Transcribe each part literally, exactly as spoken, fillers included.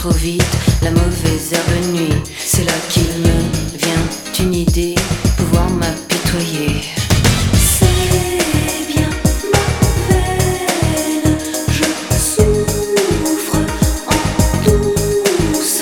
trop vite, la mauvaise herbe nuit. C'est là qu'il me vient une idée, pouvoir m'apitoyer. C'est bien ma veine, je souffre en douce.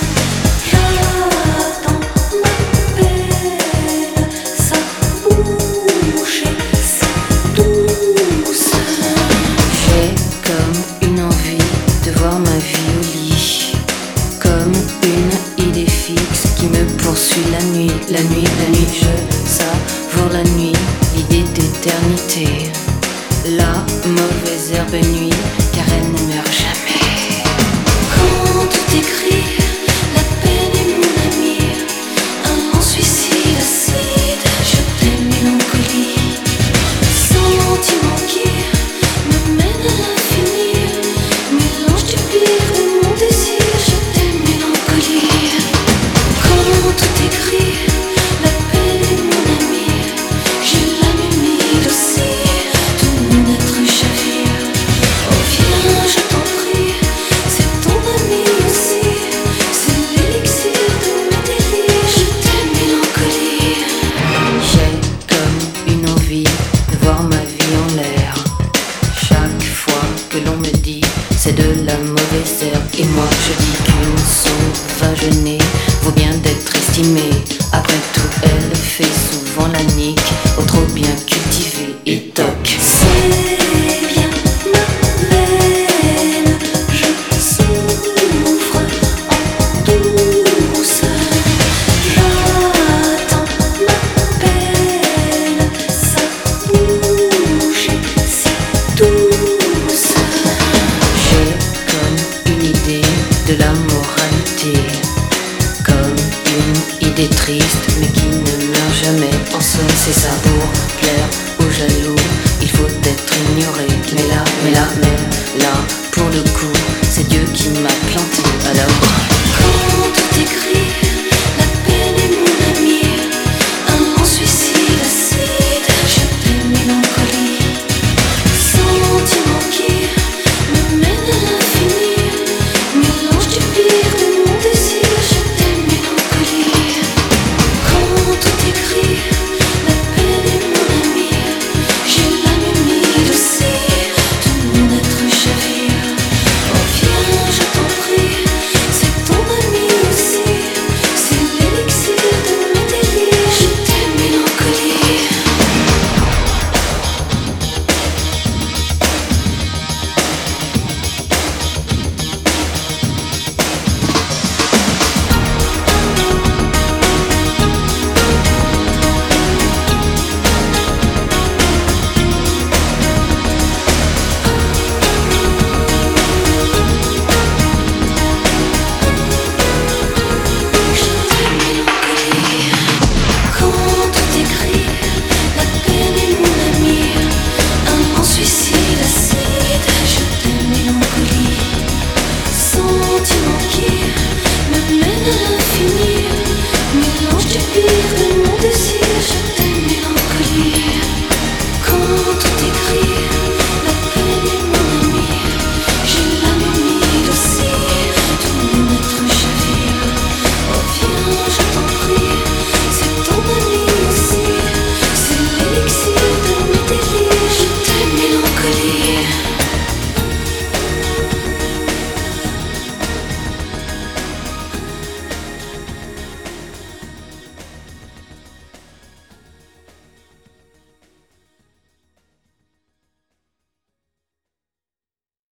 J'attends ma peine, sa bouche est si douce. J'ai comme une envie de voir ma vie au lit, comme une idée fixe qui me poursuit la nuit, la nuit, la nuit. Je savoure la nuit, l'idée d'éternité. La mauvaise herbe nuit, car elle ne meurt jamais. Quand tout est gris, la peine est mon ami. Un grand suicide acide, je t'aime mélancolie. Sentiment qui me mène à l'infini, mélange du pire de mon désir, je t'aime mélancolie. Quand tout est gris, la peine est mon ami. J'ai l'âme humide aussi, tout mon être chavire. Oh viens, je t'en prie, c'est ton ami aussi. C'est l'élixir de mes délires, je t'aime mélancolie. J'ai comme une envie de voir ma vie en l'air. Chaque fois que l'on me dit c'est de la mauvaise herbe, et moi je dis qu'une sauvage née vaut bien d'être estimée. Après tout, elle fait souvent la nique au trop bien cultivé et toc. C'est bien ma veine, je souffre en douce. J'attends ma peine, sa bouche est si douce. J'ai comme une idée de la moralité, comme une idée triste mais qui ne meurt jamais. En somme c'est ça, pour plaire aux jaloux il faut être ignoré. Mais là, mais là, mais là, pour le coup c'est Dieu qui m'a planté. Alors